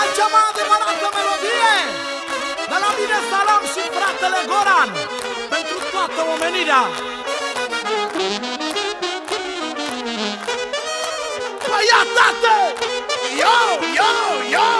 cea mai adevărată melodie de la mine Salam și fratele Goran, pentru toată omenirea. Păi ia, tate! Yo, yo, yo!